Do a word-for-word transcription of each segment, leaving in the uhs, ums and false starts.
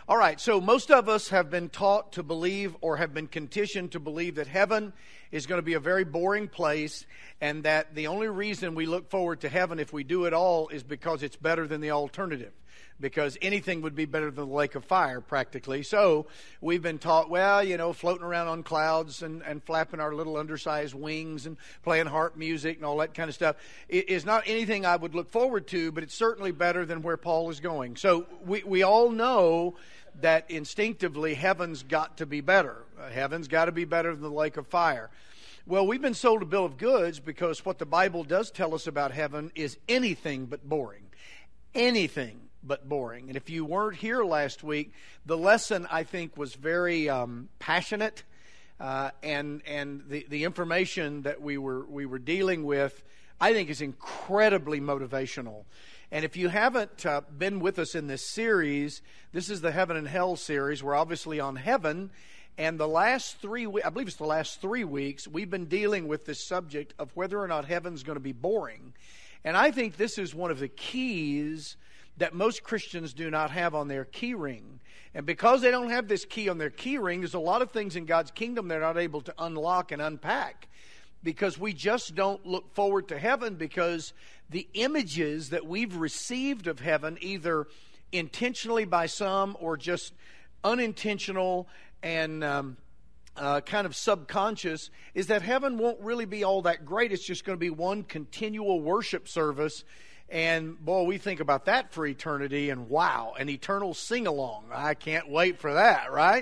All right, so most of us have been taught to believe or have been conditioned to believe that heaven is going to be a very boring place and that the only reason we look forward to heaven if we do it all is because it's better than the alternative. Because anything would be better than the lake of fire, practically. So we've been taught, well, you know, floating around on clouds and, and flapping our little undersized wings and playing harp music and all that kind of stuff it is not anything I would look forward to, but it's certainly better than where Paul is going. So we, we all know that instinctively heaven's got to be better. Uh, heaven's got to be better than the lake of fire. Well, we've been sold a bill of goods because what the Bible does tell us about heaven is anything but boring. Anything but boring. And if you weren't here last week, the lesson, I think, was very um, passionate, uh, and and the, the information that we were we were dealing with, I think, is incredibly motivational. And if you haven't uh, been with us in this series, this is the Heaven and Hell series. We're obviously on heaven, and the last three we- I believe it's the last three weeks, we've been dealing with this subject of whether or not heaven's going to be boring. And I think this is one of the keys that most Christians do not have on their key ring. And because they don't have this key on their key ring, there's a lot of things in God's kingdom they're not able to unlock and unpack. Because we just don't look forward to heaven because the images that we've received of heaven, either intentionally by some or just unintentional and um, uh, kind of subconscious, is that heaven won't really be all that great. It's just going to be one continual worship service. And boy, we think about that for eternity, and wow, an eternal sing-along. I can't wait for that, right?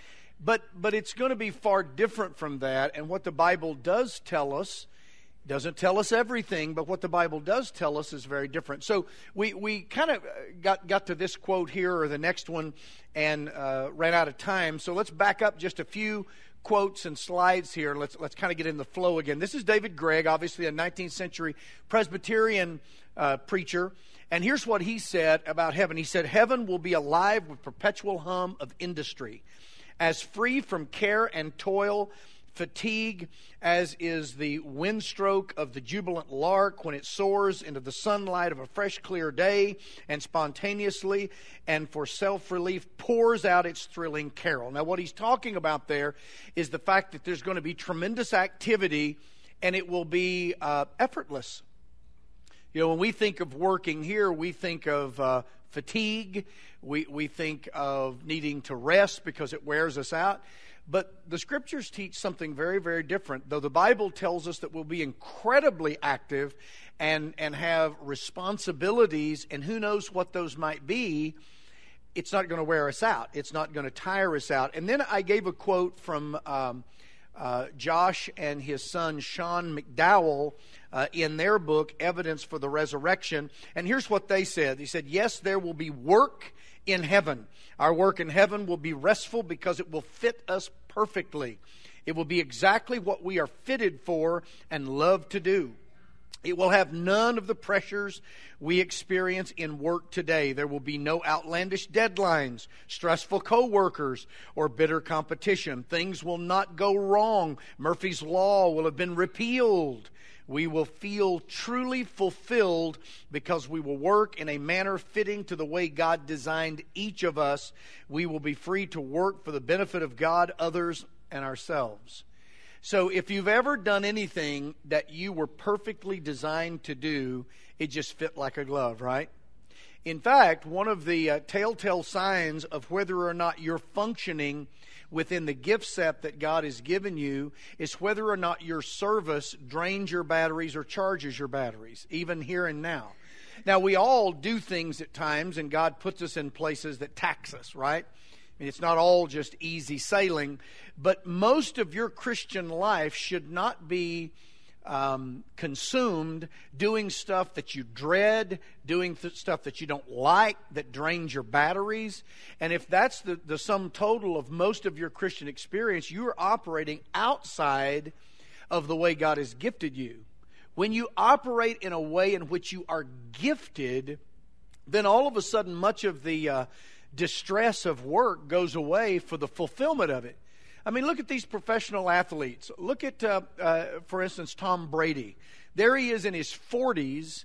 But but it's going to be far different from that. And what the Bible does tell us, doesn't tell us everything, but what the Bible does tell us is very different. So we, we kind of got, got to this quote here or the next one and uh, ran out of time. So let's back up just a few quotes and slides here. Let's let's kind of get in the flow again. This is David Gregg, obviously a nineteenth century Presbyterian uh, preacher. And here's what he said about heaven. He said, "Heaven will be alive with perpetual hum of industry, as free from care and toil, fatigue, as is the windstroke of the jubilant lark when it soars into the sunlight of a fresh, clear day and spontaneously and for self-relief pours out its thrilling carol." Now, what he's talking about there is the fact that there's going to be tremendous activity and it will be uh, effortless. You know, when we think of working here, we think of uh, fatigue. We, we think of needing to rest because it wears us out. But the Scriptures teach something very, very different. Though the Bible tells us that we'll be incredibly active and, and have responsibilities, and who knows what those might be, it's not going to wear us out. It's not going to tire us out. And then I gave a quote from um, uh, Josh and his son Sean McDowell uh, in their book, Evidence for the Resurrection. And here's what they said. They said, "Yes, there will be work in heaven. Our work in heaven will be restful because it will fit us perfectly. It will be exactly what we are fitted for and love to do. It will have none of the pressures we experience in work today. There will be no outlandish deadlines, stressful co-workers, or bitter competition. Things will not go wrong. Murphy's Law will have been repealed. We will feel truly fulfilled because we will work in a manner fitting to the way God designed each of us. We will be free to work for the benefit of God, others, and ourselves." So if you've ever done anything that you were perfectly designed to do, it just fit like a glove, right? In fact, one of the uh, telltale signs of whether or not you're functioning within the gift set that God has given you is whether or not your service drains your batteries or charges your batteries, even here and now. Now, we all do things at times, and God puts us in places that tax us, right? I mean, it's not all just easy sailing, but most of your Christian life should not be um, consumed doing stuff that you dread, doing th- stuff that you don't like, that drains your batteries. And if that's the, the sum total of most of your Christian experience, you are operating outside of the way God has gifted you. When you operate in a way in which you are gifted, then all of a sudden much of the uh, distress of work goes away for the fulfillment of it. I mean, look at these professional athletes. Look at, uh, uh, for instance, Tom Brady. There he is in his forties,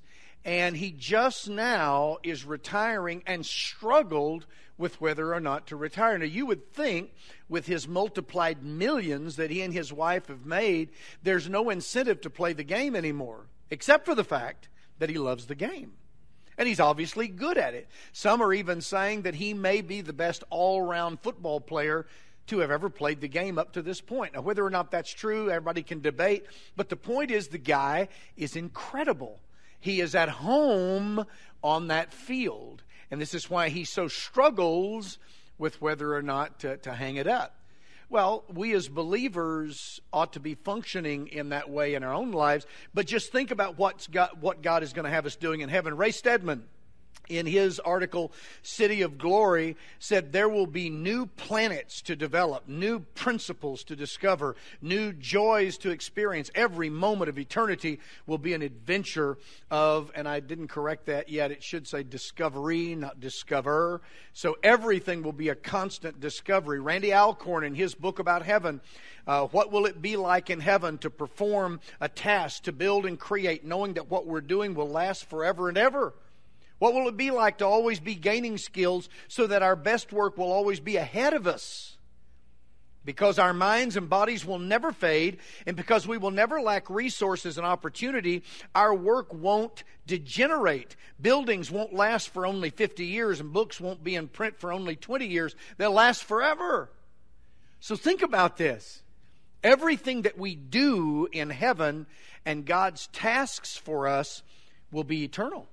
and he just now is retiring and struggled with whether or not to retire. Now, you would think with his multiplied millions that he and his wife have made, there's no incentive to play the game anymore, except for the fact that he loves the game. And he's obviously good at it. Some are even saying that he may be the best all-around football player to have ever played the game up to this point. Now, whether or not that's true, everybody can debate. But the point is, the guy is incredible. He is at home on that field. And this is why he so struggles with whether or not to, to hang it up. Well, we as believers ought to be functioning in that way in our own lives. But just think about what's got, what God is going to have us doing in heaven. Ray Stedman, in his article, City of Glory, said there will be new planets to develop, new principles to discover, new joys to experience. Every moment of eternity will be an adventure of, and I didn't correct that yet, it should say discovery, not discover. So everything will be a constant discovery. Randy Alcorn, in his book about heaven, uh, what will it be like in heaven to perform a task, to build and create, knowing that what we're doing will last forever and ever? What will it be like to always be gaining skills so that our best work will always be ahead of us? Because our minds and bodies will never fade, and because we will never lack resources and opportunity, our work won't degenerate. Buildings won't last for only fifty years, and books won't be in print for only twenty years. They'll last forever. So think about this. Everything that we do in heaven and God's tasks for us will be eternal.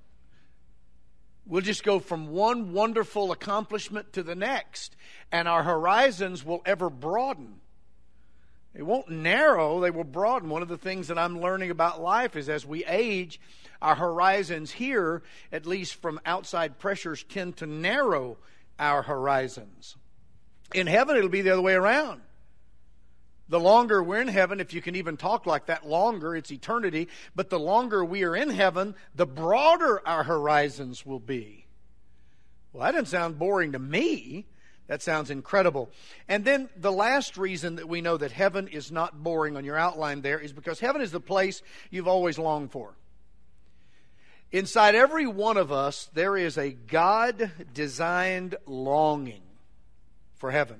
We'll just go from one wonderful accomplishment to the next, and our horizons will ever broaden. They won't narrow, they will broaden. One of the things that I'm learning about life is as we age, our horizons here, at least from outside pressures, tend to narrow our horizons. In heaven, it'll be the other way around. The longer we're in heaven, if you can even talk like that, longer, it's eternity. But the longer we are in heaven, the broader our horizons will be. Well, that doesn't sound boring to me. That sounds incredible. And then the last reason that we know that heaven is not boring on your outline there is because heaven is the place you've always longed for. Inside every one of us, there is a God-designed longing for heaven.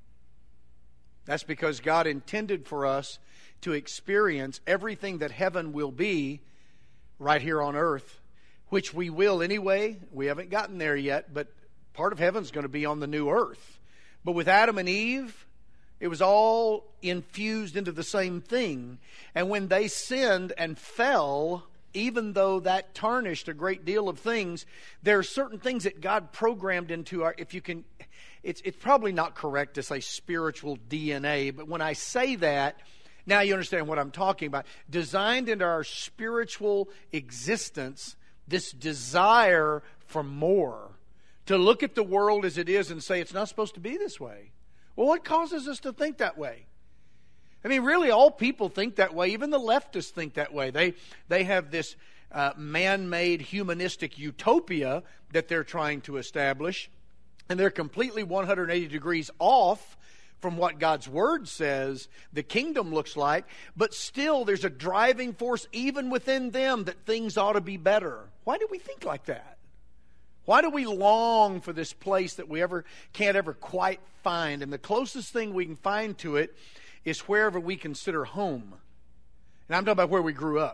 That's because God intended for us to experience everything that heaven will be right here on earth, which we will anyway. We haven't gotten there yet, but part of heaven's going to be on the new earth. But with Adam and Eve, it was all infused into the same thing. And when they sinned and fell, even though that tarnished a great deal of things, there are certain things that God programmed into our, if you can... It's, it's probably not correct to say spiritual D N A, but when I say that, now you understand what I'm talking about. Designed into our spiritual existence, this desire for more. To look at the world as it is and say, it's not supposed to be this way. Well, what causes us to think that way? I mean, really, all people think that way. Even the leftists think that way. They, they have this uh, man-made humanistic utopia that they're trying to establish. And they're completely one hundred eighty degrees off from what God's Word says the kingdom looks like. But still, there's a driving force even within them that things ought to be better. Why do we think like that? Why do we long for this place that we ever can't ever quite find? And the closest thing we can find to it is wherever we consider home. And I'm talking about where we grew up.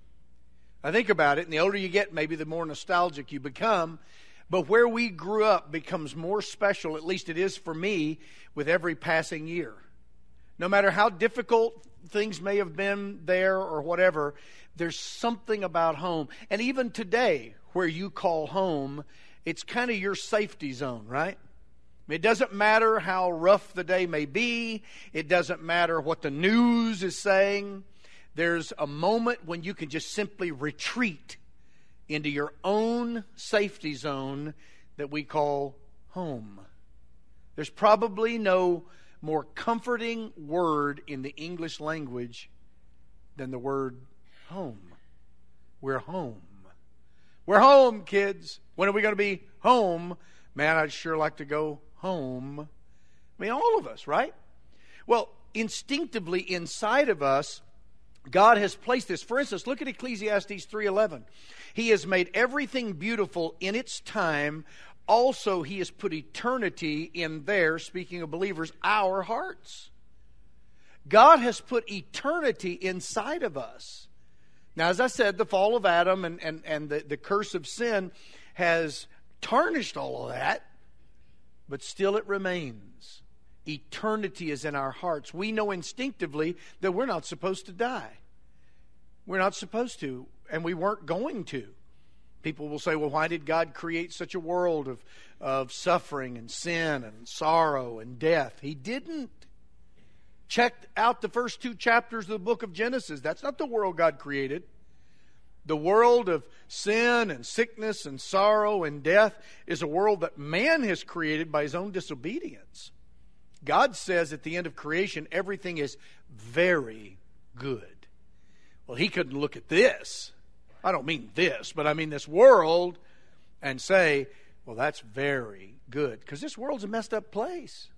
I think about it, and the older you get, maybe the more nostalgic you become. But where we grew up becomes more special, at least it is for me, with every passing year. No matter how difficult things may have been there or whatever, there's something about home. And even today, where you call home, it's kind of your safety zone, right? It doesn't matter how rough the day may be. It doesn't matter what the news is saying. There's a moment when you can just simply retreat into your own safety zone that we call home. There's probably no more comforting word in the English language than the word home. We're home. We're home, kids. When are we going to be home? Man, I'd sure like to go home. I mean, all of us, right? Well, instinctively inside of us, God has placed this. For instance, look at Ecclesiastes three eleven. He has made everything beautiful in its time. Also, He has put eternity in there, speaking of believers, our hearts. God has put eternity inside of us. Now, as I said, the fall of Adam and, and, and the, the curse of sin has tarnished all of that, but still it remains. Eternity is in our hearts. We know instinctively that we're not supposed to die. We're not supposed to, and we weren't going to. People will say, well, why did God create such a world of, of suffering and sin and sorrow and death? He didn't. Check out the first two chapters of the book of Genesis. That's not the world God created. The world of sin and sickness and sorrow and death is a world that man has created by his own disobedience. God says at the end of creation, everything is very good. Well, He couldn't look at this. I don't mean this, but I mean this world and say, well, that's very good. Because this world's a messed up place.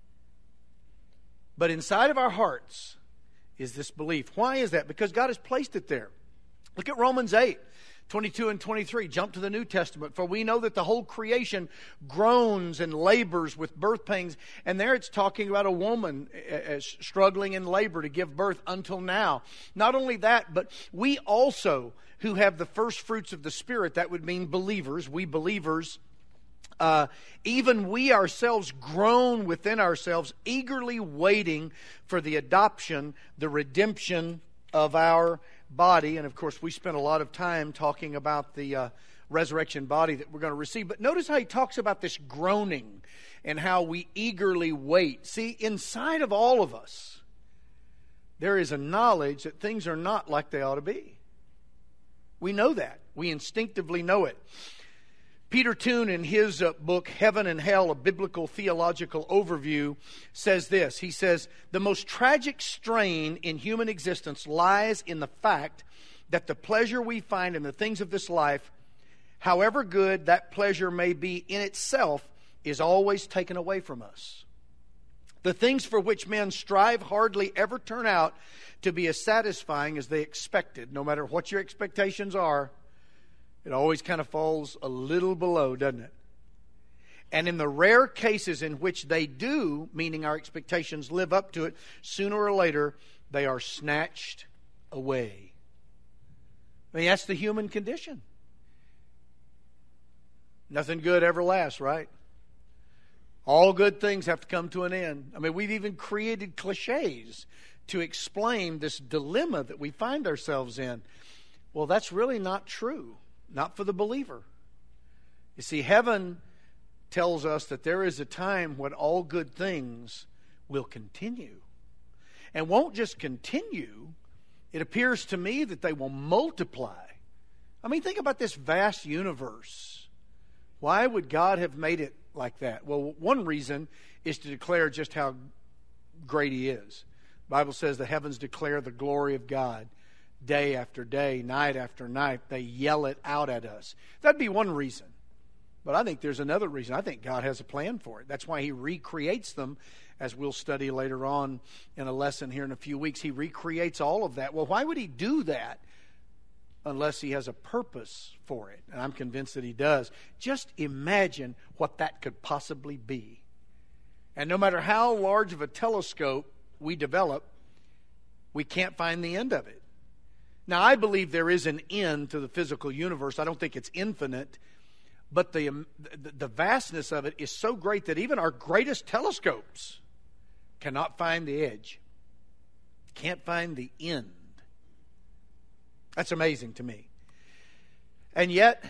But inside of our hearts is this belief. Why is that? Because God has placed it there. Look at Romans eight, twenty-two and twenty-three. Jump to the New Testament. For we know that the whole creation groans and labors with birth pains. And there it's talking about a woman uh, struggling in labor to give birth until now. Not only that, but we also who have the first fruits of the Spirit, that would mean believers, we believers, Uh, even we ourselves groan within ourselves, eagerly waiting for the adoption, the redemption of our body. And of course, we spent a lot of time talking about the uh, resurrection body that we're going to receive. But notice how he talks about this groaning and how we eagerly wait. See, inside of all of us, there is a knowledge that things are not like they ought to be. We know that. We instinctively know it. Peter Toon, in his uh, book, Heaven and Hell, a Biblical Theological Overview, says this. He says, the most tragic strain in human existence lies in the fact that the pleasure we find in the things of this life, however good that pleasure may be in itself, is always taken away from us. The things for which men strive hardly ever turn out to be as satisfying as they expected. No matter what your expectations are, it always kind of falls a little below, doesn't it? And in the rare cases in which they do, meaning our expectations live up to it, sooner or later, they are snatched away. I mean, that's the human condition. Nothing good ever lasts, right? All good things have to come to an end. I mean, we've even created cliches to explain this dilemma that we find ourselves in. Well, that's really not true. Not for the believer. You see, heaven tells us that there is a time when all good things will continue. And won't just continue. It appears to me that they will multiply. I mean, think about this vast universe. Why would God have made it like that? Well, one reason is to declare just how great He is. The Bible says the heavens declare the glory of God. Day after day, night after night, they yell it out at us. That'd be one reason. But I think there's another reason. I think God has a plan for it. That's why He recreates them, as we'll study later on in a lesson here in a few weeks. He recreates all of that. Well, why would He do that unless He has a purpose for it? And I'm convinced that He does. Just imagine what that could possibly be. And no matter how large of a telescope we develop, we can't find the end of it. Now, I believe there is an end to the physical universe. I don't think it's infinite. But the, um, the, the vastness of it is so great that even our greatest telescopes cannot find the edge. Can't find the end. That's amazing to me. And yet,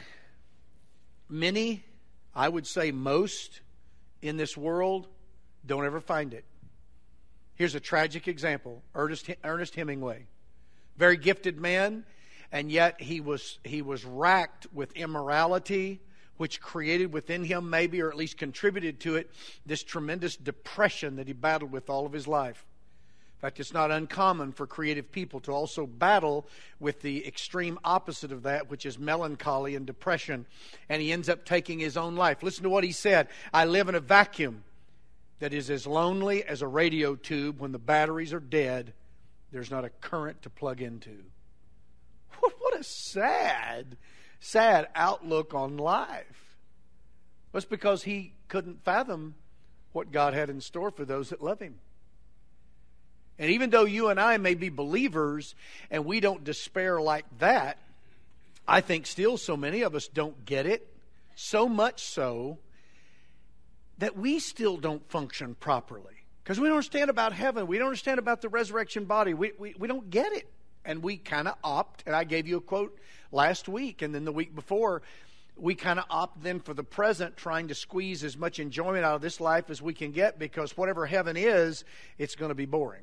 many, I would say most, in this world don't ever find it. Here's a tragic example. Ernest, Ernest Hemingway. Very gifted man, and yet he was he was racked with immorality, which created within him maybe, or at least contributed to it, this tremendous depression that he battled with all of his life. In fact, it's not uncommon for creative people to also battle with the extreme opposite of that, which is melancholy and depression. And he ends up taking his own life. Listen to what he said. I live in a vacuum that is as lonely as a radio tube when the batteries are dead there's not a current to plug into. What a sad, sad outlook on life. That's because he couldn't fathom what God had in store for those that love him. And even though you and I may be believers and we don't despair like that, I think still so many of us don't get it. So much so that we still don't function properly. Because we don't understand about heaven. We don't understand about the resurrection body. We, we, we don't get it. And we kind of opt, and I gave you a quote last week and then the week before, we kind of opt then for the present, trying to squeeze as much enjoyment out of this life as we can get, because whatever heaven is, it's going to be boring.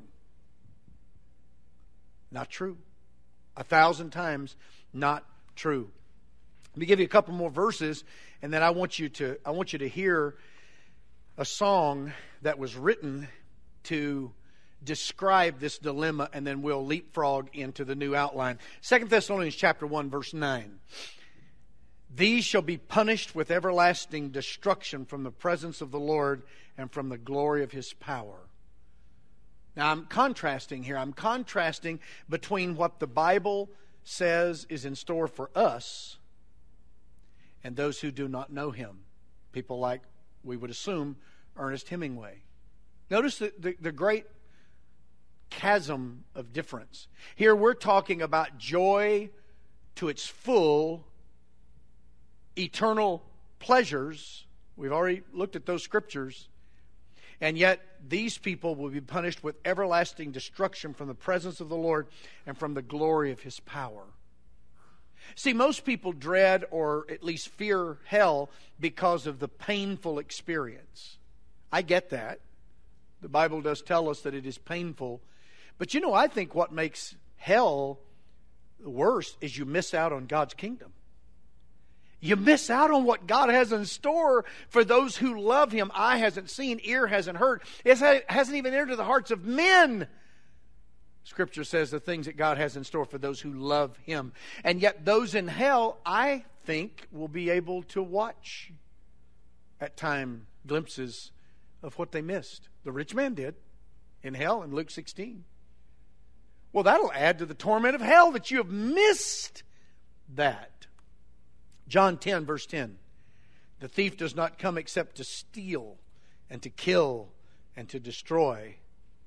Not true. A thousand times not true. Let me give you a couple more verses, and then I want you to I want you to hear a song that was written to describe this dilemma, and then we'll leapfrog into the new outline. Second Thessalonians chapter one, verse nine. These shall be punished with everlasting destruction from the presence of the Lord and from the glory of his power. Now I'm contrasting here. I'm contrasting between what the Bible says is in store for us and those who do not know him. People like, we would assume, Ernest Hemingway. Notice the, the, the great chasm of difference. Here we're talking about joy to its full, eternal pleasures. We've already looked at those scriptures. And yet these people will be punished with everlasting destruction from the presence of the Lord and from the glory of his power. See, most people dread or at least fear hell because of the painful experience. I get that. The Bible does tell us that it is painful. But you know, I think what makes hell worse is you miss out on God's kingdom. You miss out on what God has in store for those who love him. Eye hasn't seen, ear hasn't heard. It hasn't even entered the hearts of men. Scripture says the things that God has in store for those who love him. And yet those in hell, I think, will be able to watch at time glimpses of what they missed. The rich man did in hell in Luke sixteen. Well, that'll add to the torment of hell that you have missed that. John ten, verse ten. The thief does not come except to steal and to kill and to destroy.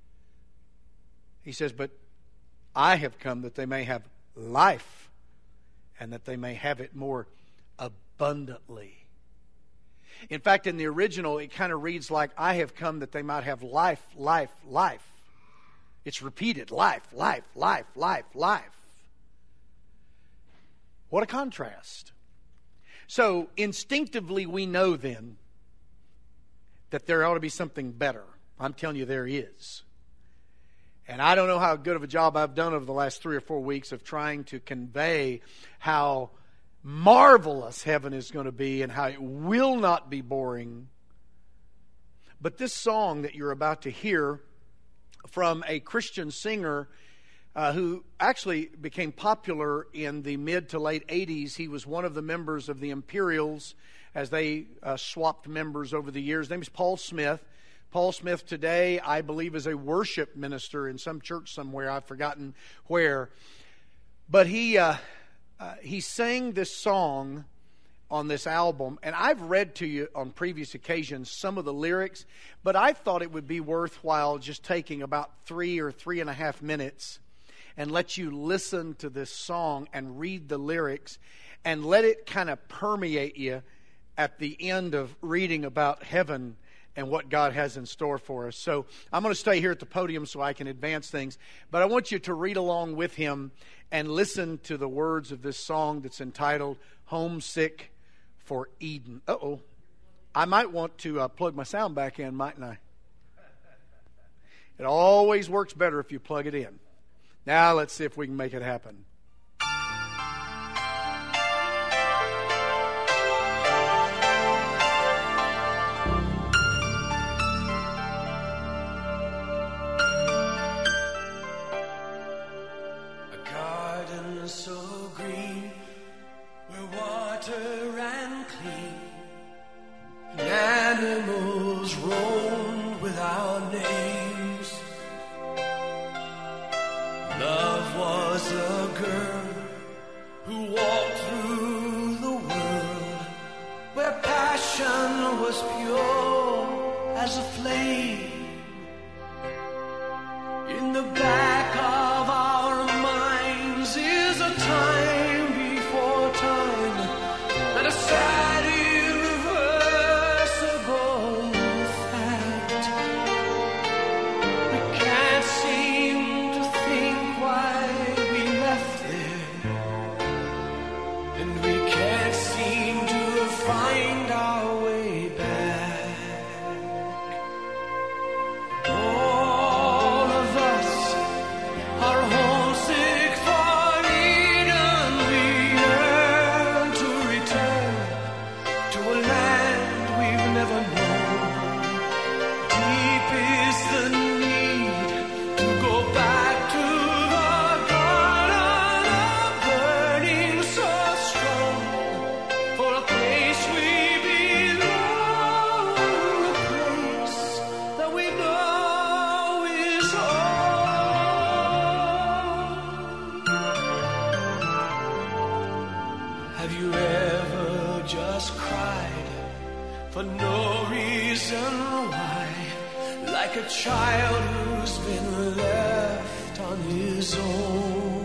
He says, but I have come that they may have life and that they may have it more abundantly. In fact, in the original, it kind of reads like, I have come that they might have life, life, life. It's repeated, life, life, life, life, life. What a contrast. So instinctively we know then that there ought to be something better. I'm telling you there is. And I don't know how good of a job I've done over the last three or four weeks of trying to convey how marvelous heaven is going to be and how it will not be boring. But this song that you're about to hear from a Christian singer uh, who actually became popular in the mid to late eighties. He was one of the members of the Imperials as they uh, swapped members over the years. His name is Paul Smith. Paul Smith today, I believe, is a worship minister in some church somewhere. I've forgotten where. But he uh, uh, he sang this song on this album, and I've read to you on previous occasions some of the lyrics, but I thought it would be worthwhile just taking about three or three and a half minutes and let you listen to this song and read the lyrics and let it kind of permeate you at the end of reading about heaven and what God has in store for us. So I'm going to stay here at the podium so I can advance things, but I want you to read along with him and listen to the words of this song that's entitled Homesick for Eden. Uh-oh. I might want to uh, plug my sound back in, mightn't I? It always works better if you plug it in. Now let's see if we can make it happen. So green, where water and clean, and animals roam with our names. girl who walked through the world where passion was pure as a flame. In the back of our minds is a time before time and a sad irreversible fact. We can't seem to think why we left there, and we can't seem to find our way back. All of us are homesick for Eden. We yearn to return to a land we've never known. Deep is the need to go back to the garden of burning so strong, for a place we belong, a place that we know is home. Have you ever just cried for no reason why, like a child who's been left on his own?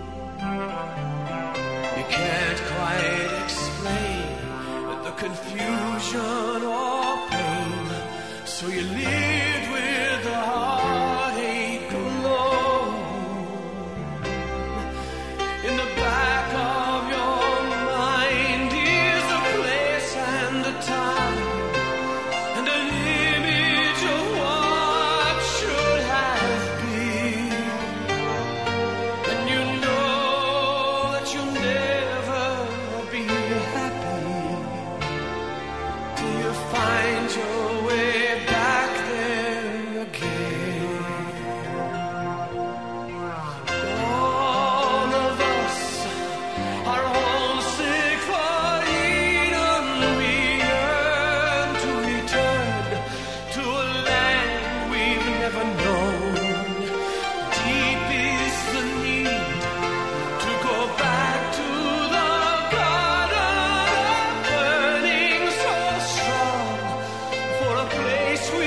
You can't quite explain the confusion or pain, so you live with the heartache alone. In the back of your mind is a place and a time and an image of what should have been. And you know that you'll never be happy till you find your way back there again. All of us are homesick for Eden. We yearn to return to a land we've never known. Deep is the need to go back to the garden of burning so strong, for a place we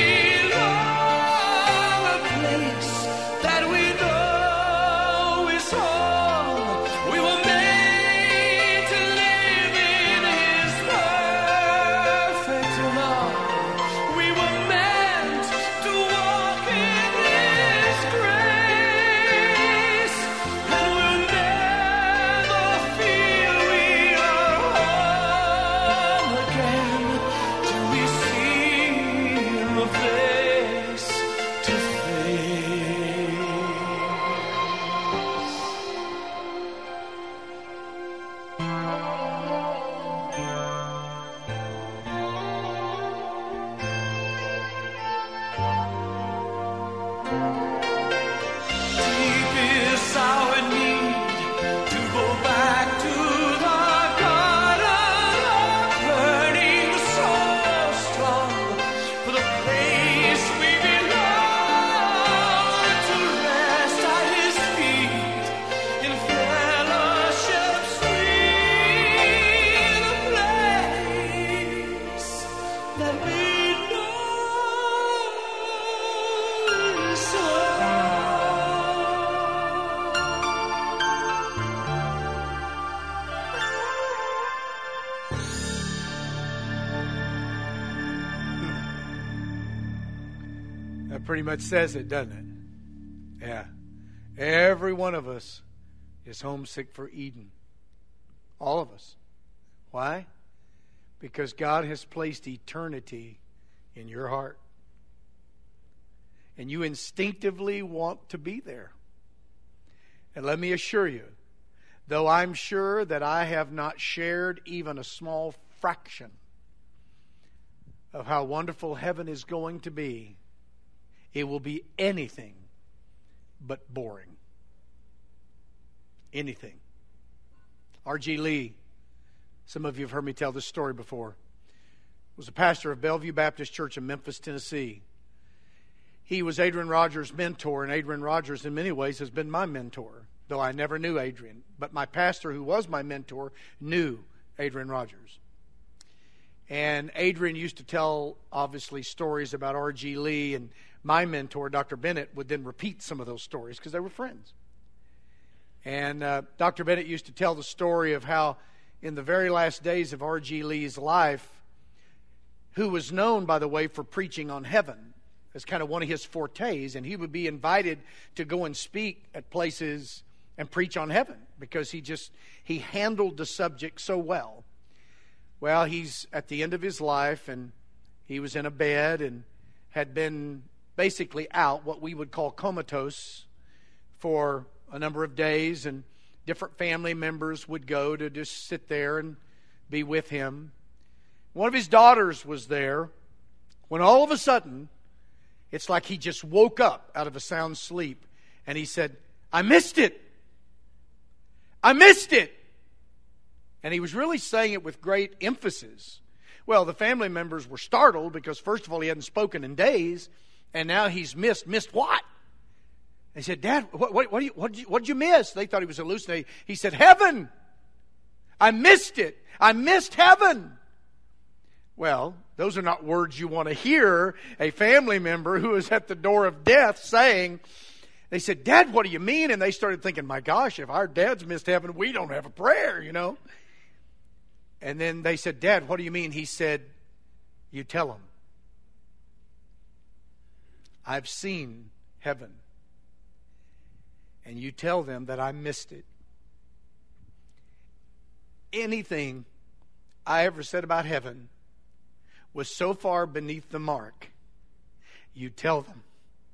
belong, a place that we know is home. We were made to live in His perfect love. We were meant to walk in His grace, and we'll never feel we are home again till we see Him face to face. Deep is our need to go back to the garden of burning so strong, for the place we belong, to rest at His feet in fellowship sweet, a place that we know is home. That pretty much says it, doesn't it? Yeah. Every one of us is homesick for Eden. All of us. Why? Because God has placed eternity in your heart. And you instinctively want to be there. And let me assure you, though I'm sure that I have not shared even a small fraction of how wonderful heaven is going to be, it will be anything but boring. Anything. R G Lee, some of you have heard me tell this story before, was a pastor of Bellevue Baptist Church in Memphis, Tennessee. He was Adrian Rogers' mentor, and Adrian Rogers in many ways has been my mentor. though I never knew Adrian. But my pastor, who was my mentor, knew Adrian Rogers. And Adrian used to tell, obviously, stories about R G Lee, and my mentor, Doctor Bennett, would then repeat some of those stories because they were friends. And uh, Doctor Bennett used to tell the story of how in the very last days of R G Lee's life, who was known, by the way, for preaching on heaven as kind of one of his fortes, and he would be invited to go and speak at places and preach on heaven because he just, he handled the subject so well. Well, he's at the end of his life, and he was in a bed and had been basically out, what we would call comatose, for a number of days, and different family members would go to just sit there and be with him. One of his daughters was there when all of a sudden, it's like he just woke up out of a sound sleep, and he said, "I missed it. I missed it." And he was really saying it with great emphasis. Well, the family members were startled because, first of all, he hadn't spoken in days, and now he's missed. Missed what? They said, "Dad, what, what, what, did you, what, did you, what did you miss?" They thought he was hallucinating. He said, "Heaven. I missed it. I missed heaven." Well, those are not words you want to hear a family member who is at the door of death saying. They said, "Dad, what do you mean?" And they started thinking, my gosh, if our dad's missed heaven, we don't have a prayer, you know. And then they said, "Dad, what do you mean?" He said, "You tell them. I've seen heaven. And you tell them that I missed it. Anything I ever said about heaven was so far beneath the mark. You tell them.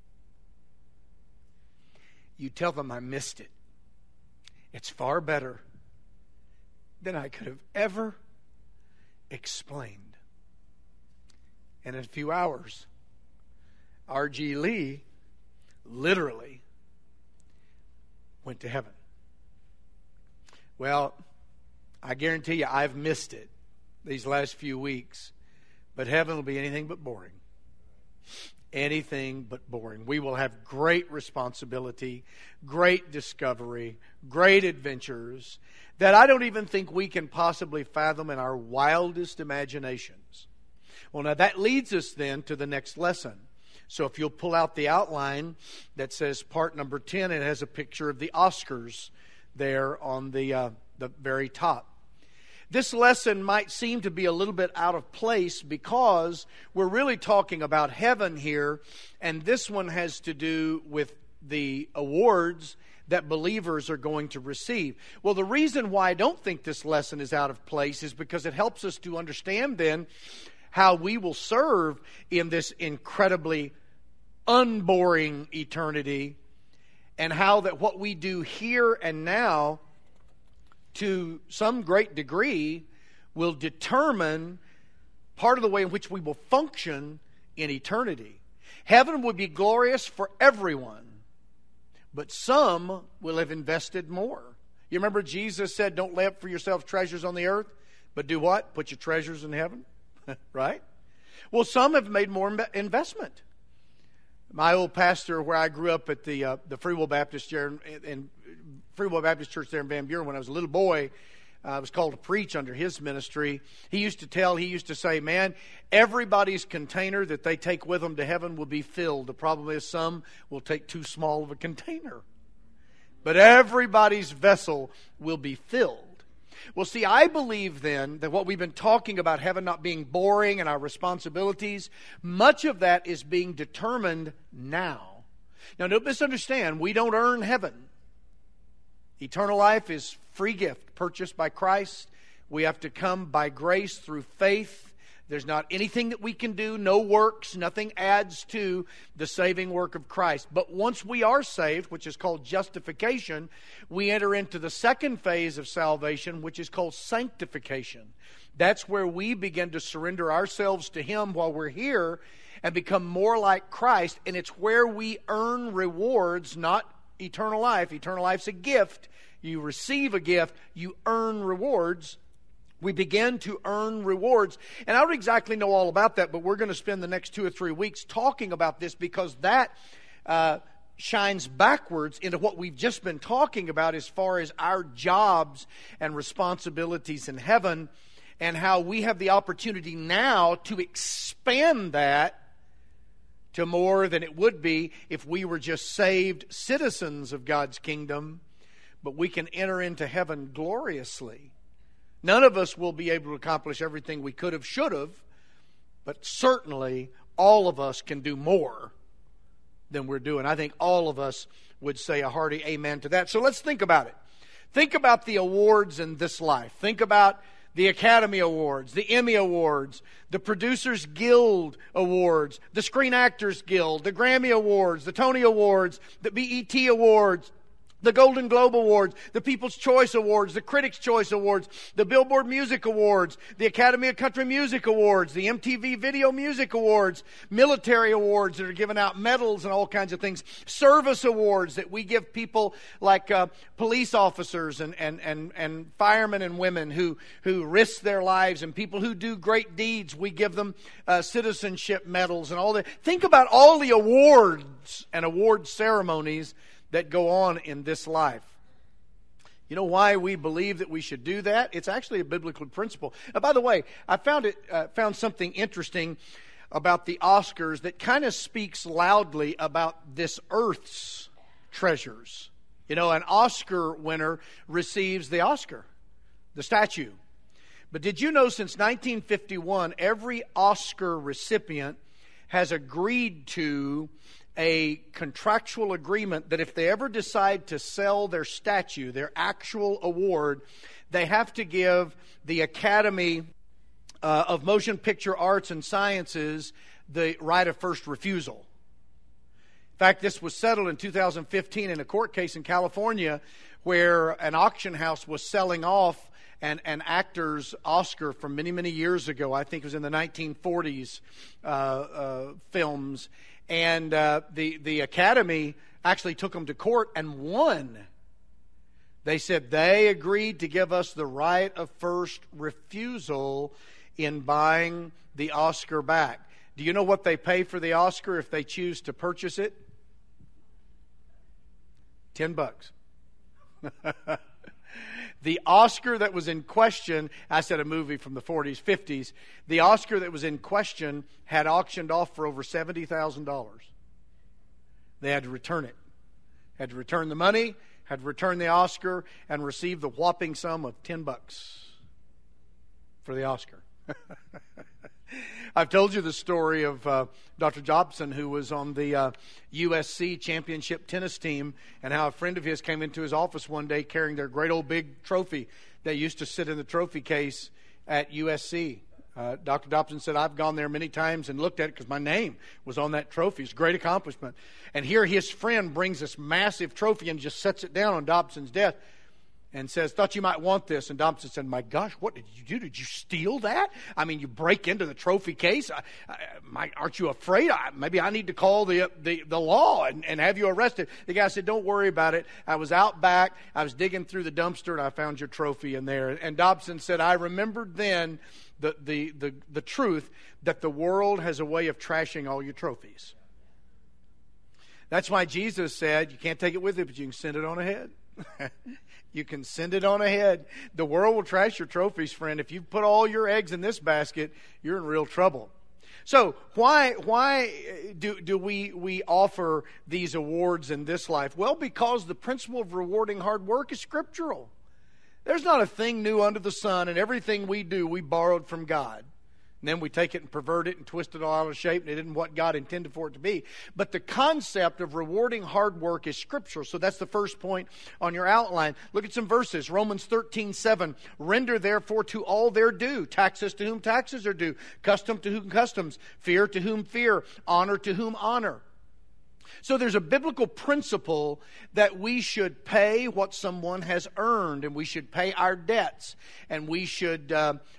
You tell them I missed it. It's far better than I could have ever explained." And in a few hours, R G Lee literally went to heaven. Well, I guarantee you I've missed it these last few weeks, but heaven will be anything but boring. Anything but boring. We will have great responsibility, great discovery, great adventures that I don't even think we can possibly fathom in our wildest imaginations. Well, now that leads us then to the next lesson. So if you'll pull out the outline that says part number ten, it has a picture of the Oscars there on the uh, the very top. This lesson might seem to be a little bit out of place because we're really talking about heaven here, and this one has to do with the awards that believers are going to receive. Well, the reason why I don't think this lesson is out of place is because it helps us to understand then how we will serve in this incredibly unboring eternity, and how that what we do here and now to some great degree will determine part of the way in which we will function in eternity. Heaven will be glorious for everyone, but some will have invested more. You remember Jesus said, "Don't lay up for yourself treasures on the earth, but do what? Put your treasures in heaven." Right? Well, some have made more investment. My old pastor, where I grew up at the uh, the Free Will Baptist Church in, in Free Will Baptist Church there in Van Buren, when I was a little boy, uh, I was called to preach under his ministry. He used to tell, he used to say, "Man, everybody's container that they take with them to heaven will be filled. The problem is some will take too small of a container, but everybody's vessel will be filled." Well, see, I believe then that what we've been talking about, heaven not being boring and our responsibilities, much of that is being determined now. Now, don't misunderstand, we don't earn heaven. Eternal life is free gift purchased by Christ. We have to come by grace through faith. There's not anything that we can do, no works, nothing adds to the saving work of Christ. But once we are saved, which is called justification, we enter into the second phase of salvation, which is called sanctification. That's where we begin to surrender ourselves to Him while we're here and become more like Christ. And it's where we earn rewards, not eternal life. Eternal life's a gift. You receive a gift, you earn rewards. We begin to earn rewards. And I don't exactly know all about that, but we're going to spend the next two or three weeks talking about this because that uh, shines backwards into what we've just been talking about as far as our jobs and responsibilities in heaven, and how we have the opportunity now to expand that to more than it would be if we were just saved citizens of God's kingdom, but we can enter into heaven gloriously. None of us will be able to accomplish everything we could have, should have, but certainly all of us can do more than we're doing. I think all of us would say a hearty amen to that. So let's think about it. Think about the awards in this life. Think about the Academy Awards, the Emmy Awards, the Producers Guild Awards, the Screen Actors Guild, the Grammy Awards, the Tony Awards, the B E T Awards, the Golden Globe Awards, the People's Choice Awards, the Critics' Choice Awards, the Billboard Music Awards, the Academy of Country Music Awards, the M T V Video Music Awards, military awards that are giving out medals and all kinds of things, service awards that we give people like uh, police officers and, and, and, and firemen and women who, who risk their lives, and people who do great deeds. We give them uh, citizenship medals and all that. Think about all the awards and award ceremonies that go on in this life. You know why we believe that we should do that? It's actually a biblical principle. Uh, by the way, I found it uh, found something interesting about the Oscars that kind of speaks loudly about this earth's treasures. You know, an Oscar winner receives the Oscar, the statue. But did you know since nineteen fifty-one, every Oscar recipient has agreed to a contractual agreement that if they ever decide to sell their statue, their actual award, they have to give the Academy uh, of Motion Picture Arts and Sciences the right of first refusal. In fact, this was settled in two thousand fifteen in a court case in California where an auction house was selling off an, an actor's Oscar from many, many years ago. I think it was in the nineteen forties uh, uh, films. And uh, the, the Academy actually took them to court and won. They said they agreed to give us the right of first refusal in buying the Oscar back. Do you know what they pay for the Oscar if they choose to purchase it? Ten bucks. The Oscar that was in question, I said a movie from the forties, fifties, the Oscar that was in question had auctioned off for over seventy thousand dollars. They had to return it. Had to return the money, had to return the Oscar, and receive the whopping sum of ten bucks for the Oscar. I've told you the story of uh, Doctor Dobson, who was on the uh, U S C championship tennis team, and how a friend of his came into his office one day carrying their great old big trophy that used to sit in the trophy case at U S C. Uh, Doctor Dobson said, I've gone there many times and looked at it because my name was on that trophy. It's a great accomplishment. And here his friend brings this massive trophy and just sets it down on Dobson's desk and says, thought you might want this. And Dobson said, my gosh, what did you do? Did you steal that? I mean, you break into the trophy case? I, I, my, aren't you afraid? I, maybe I need to call the the, the law and, and have you arrested. The guy said, don't worry about it. I was out back. I was digging through the dumpster and I found your trophy in there. And Dobson said, I remembered then the, the, the, the truth that the world has a way of trashing all your trophies. That's why Jesus said, you can't take it with you, but you can send it on ahead. You can send it on ahead. The world will trash your trophies, friend. If you put all your eggs in this basket, you're in real trouble. So why why do, do we, we offer these awards in this life? Well, because the principle of rewarding hard work is scriptural. There's not a thing new under the sun, and everything we do, we borrowed from God. And then we take it and pervert it and twist it all out of shape, and it isn't what God intended for it to be. But the concept of rewarding hard work is scriptural. So that's the first point on your outline. Look at some verses. Romans thirteen seven. Render therefore to all their due. Taxes to whom taxes are due. Custom to whom customs. Fear to whom fear. Honor to whom honor. So there's a biblical principle that we should pay what someone has earned, and we should pay our debts, and we should uh,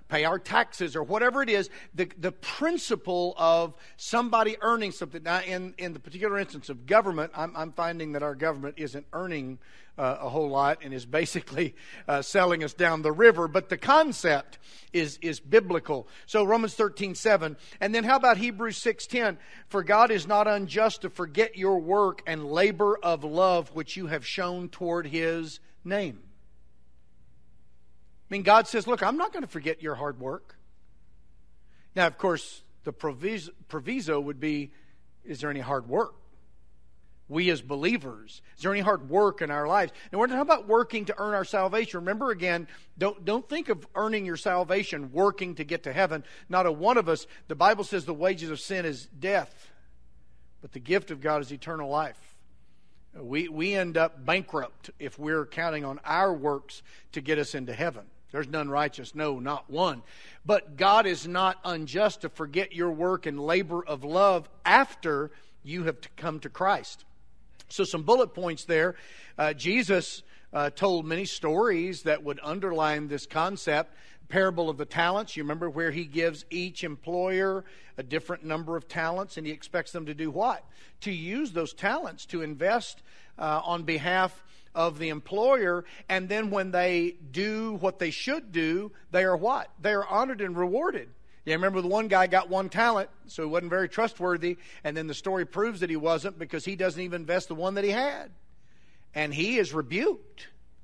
pay our taxes or whatever it is, the, the principle of somebody earning something. Now, in, in the particular instance of government, I'm, I'm finding that our government isn't earning uh, a whole lot and is basically uh, selling us down the river. But the concept is, is biblical. So Romans thirteen seven. And then how about Hebrews six ten? For God is not unjust to forget your work and labor of love which you have shown toward His name. I mean, God says, look, I'm not going to forget your hard work. Now, of course, the proviso, proviso would be, is there any hard work? We as believers, is there any hard work in our lives? And we're talking about working to earn our salvation. Remember again, don't, don't think of earning your salvation, working to get to heaven. Not a one of us. The Bible says the wages of sin is death, but the gift of God is eternal life. We, we end up bankrupt if we're counting on our works to get us into heaven. There's none righteous, no, not one. But God is not unjust to forget your work and labor of love after you have come to Christ. So some bullet points there. Uh, Jesus uh, told many stories that would underline this concept. Parable of the talents. You remember where He gives each employer a different number of talents, and He expects them to do what? To use those talents to invest uh, on behalf of the employer, and then when they do what they should do, they are what? They are honored and rewarded. Yeah, remember the one guy got one talent, so he wasn't very trustworthy, and then the story proves that he wasn't because he doesn't even invest the one that he had. And he is rebuked.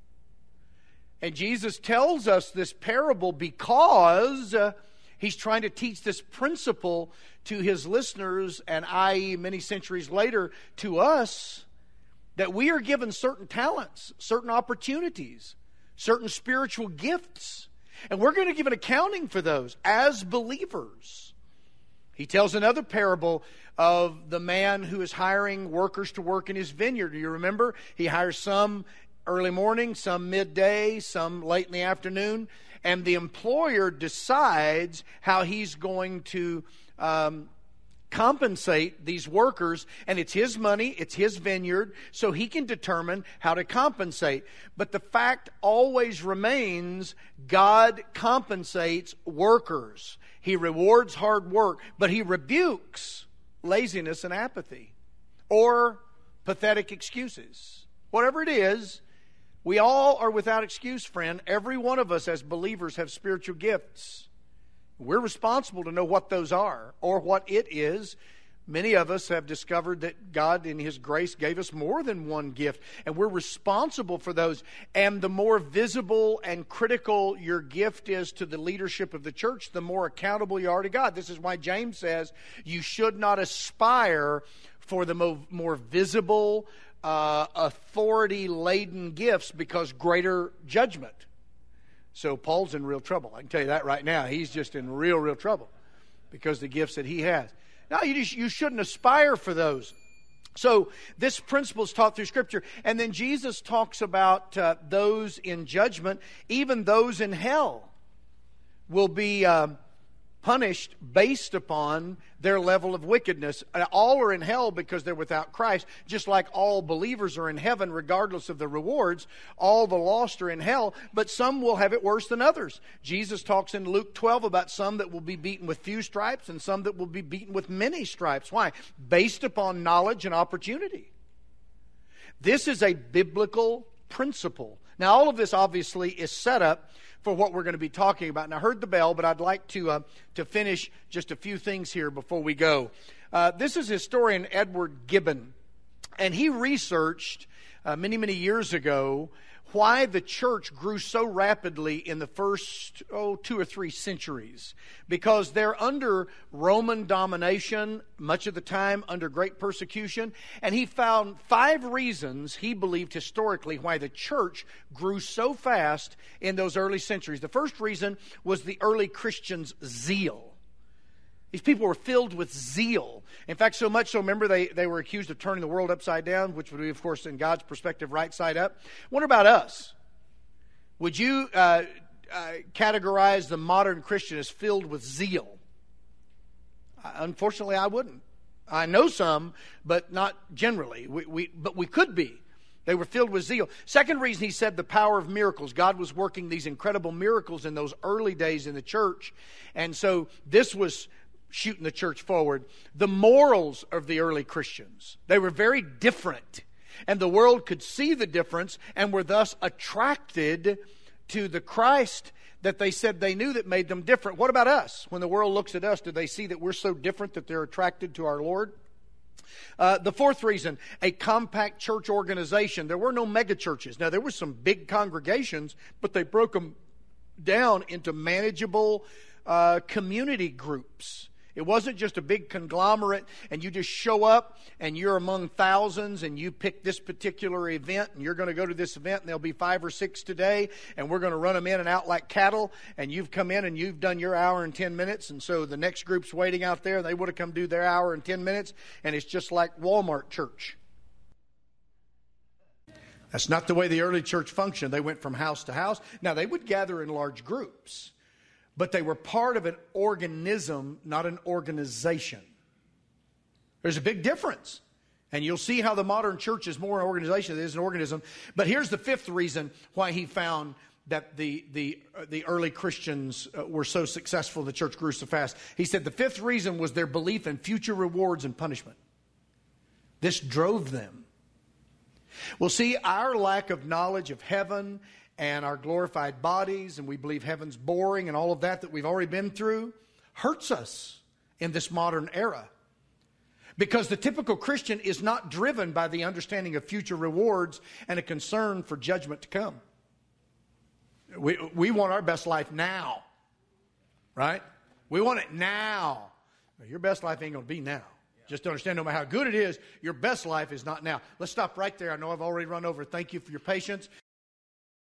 And Jesus tells us this parable because uh, He's trying to teach this principle to His listeners, and that is many centuries later to us, that we are given certain talents, certain opportunities, certain spiritual gifts. And we're going to give an accounting for those as believers. He tells another parable of the man who is hiring workers to work in his vineyard. Do you remember? He hires some early morning, some midday, some late in the afternoon. And the employer decides how he's going to um, compensate these workers, and it's his money, it's his vineyard, so he can determine how to compensate. But the fact always remains, God compensates workers. He rewards hard work, but He rebukes laziness and apathy or pathetic excuses. Whatever it is, we all are without excuse, friend. Every one of us as believers have spiritual gifts. We're responsible to know what those are or what it is. Many of us have discovered that God in His grace gave us more than one gift, and we're responsible for those. And the more visible and critical your gift is to the leadership of the church, the more accountable you are to God. This is why James says you should not aspire for the mo- more visible, uh, authority-laden gifts, because greater judgment. So Paul's in real trouble. I can tell you that right now. He's just in real, real trouble because of the gifts that he has. Now, you, just, you shouldn't aspire for those. So this principle is taught through Scripture. And then Jesus talks about uh, those in judgment. Even those in hell will be uh, punished based upon their level of wickedness. All are in hell because they're without Christ, just like all believers are in heaven regardless of the rewards. All the lost are in hell, but some will have it worse than others. Jesus talks in Luke twelve about some that will be beaten with few stripes and some that will be beaten with many stripes. Why? Based upon knowledge and opportunity. This is a biblical principle. Now, all of this obviously is set up for what we're going to be talking about. And I heard the bell, but I'd like to uh, to finish just a few things here before we go. Uh, this is historian Edward Gibbon, and he researched uh, many, many years ago why the church grew so rapidly in the first, oh, two or three centuries. Because they're under Roman domination, much of the time under great persecution. And he found five reasons, he believed historically, why the church grew so fast in those early centuries. The first reason was the early Christians' zeal. These people were filled with zeal. In fact, so much so, remember, they, they were accused of turning the world upside down, which would be, of course, in God's perspective, right side up. What about us? Would you uh, uh, categorize the modern Christian as filled with zeal? Uh, unfortunately, I wouldn't. I know some, but not generally. We, we, but we could be. They were filled with zeal. Second reason he said the power of miracles. God was working these incredible miracles in those early days in the church. And so this was shooting the church forward. The morals of the early Christians. They were very different. And the world could see the difference and were thus attracted to the Christ that they said they knew that made them different. What about us? When the world looks at us, do they see that we're so different that they're attracted to our Lord? Uh, the fourth reason, a compact church organization. There were no mega churches. Now, there were some big congregations, but they broke them down into manageable uh, community groups. It wasn't just a big conglomerate and you just show up and you're among thousands and you pick this particular event and you're going to go to this event and there'll be five or six today and we're going to run them in and out like cattle, and you've come in and you've done your hour and ten minutes, and so the next group's waiting out there. They would have come do their hour and ten minutes, and it's just like Walmart church. That's not the way the early church functioned. They went from house to house. Now, they would gather in large groups, but they were part of an organism, not an organization. There's a big difference. And you'll see how the modern church is more an organization than it is an organism. But here's the fifth reason why he found that the, the, uh, the early Christians uh, were so successful, the church grew so fast. He said the fifth reason was their belief in future rewards and punishment. This drove them. Well, see, our lack of knowledge of heaven and our glorified bodies, and we believe heaven's boring and all of that that we've already been through, hurts us in this modern era. Because the typical Christian is not driven by the understanding of future rewards and a concern for judgment to come. We, we want our best life now, right? We want it now. Your best life ain't going to be now. Just understand, no matter how good it is, your best life is not now. Let's stop right there. I know I've already run over. Thank you for your patience.